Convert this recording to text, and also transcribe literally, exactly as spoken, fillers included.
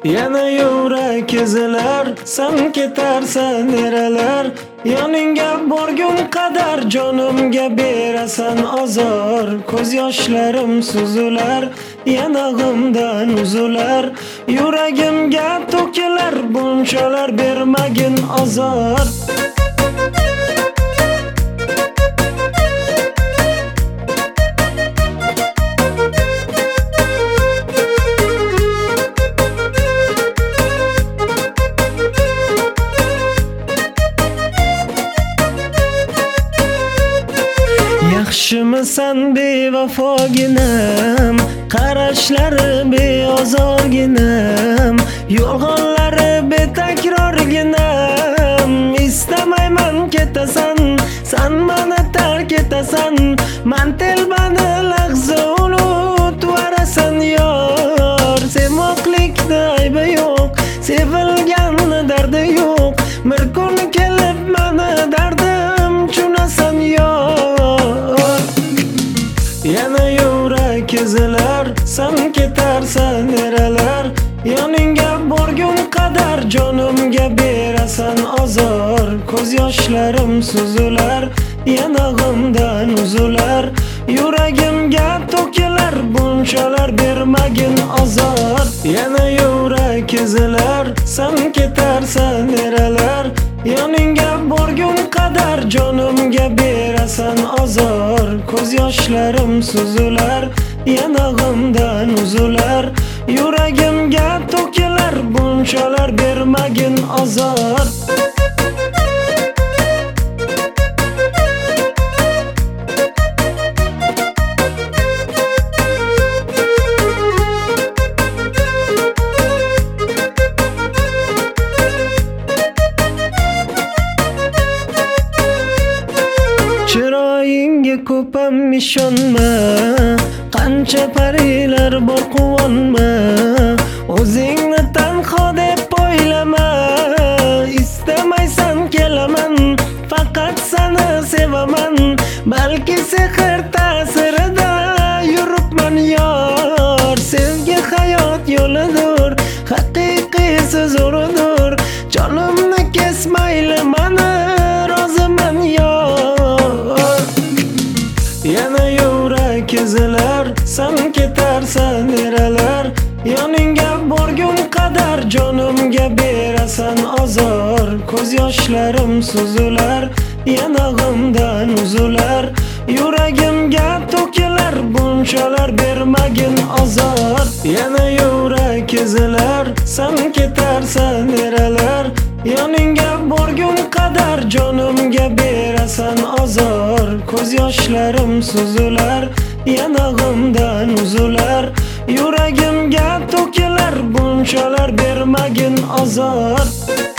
Yana yurak ezilar, sen ketarsan neralar. Yoningga borgun qadar jonimga berasan azor. Ko'z yoshlarim suzular, yanag'imdan uzular. Yuragimga to'kilar, bunchalar bermagin azor. Yaxshimisan bevafoginam, qarashlari beozorginam, yolg'onlari betakrorginam. Istamayman ketasan, san meni tark etasan, man telbani lahza unutvorasan yor. Sevmoqlikda aybi yo'q, sevilganni dardi yo'q, bir kun kelib meni dardim tushunasan yor. Yana yurak ezilar, sen ketarsan neralar. Yoningga borgun qadar jonimga berasan azor. Ko'z yoshlarim suzular, yanag'imdan uzular. Yuragimga to'kilar, bunchalar bermagin azor. Yana yurak ezilar, sen ketarsan neralar. Yoningga borgun qadar jonimga berasan azor. Ko'z yoshlarim suzular, yanag'imdan uzular. Yuragimga to'kilar, bunchalar bermagin azor. Chiroyingga ko'pam ishonma, qancha parilar bor quvonma. O'zingni tanho deb o'ylama, istamaysan kelaman, faqat seni sevaman. Balki sehr ta'sirida yuribman yor. Sevgi hayot yo'lidir, haqiqiysi zo'ridir. Jonimni kesmayli, mani roziman yor. Yana yurak ezilar, sen ketarsan neralar. Yoningga borgun qadar jonimga berasan azor. Ko'z yoshlarim suzular, yanag'imdan uzular. Yuragimga to'kilar, bunchalar bermagin azor. Yana yurak ezilar, sen ketarsan neralar. Yoningga borgun qadar jonimga berasan azor. Ko'z yoshlarim suzular, yanag'imdan uzular. Yuragimga to'kilar, bunchalar bermagin azor.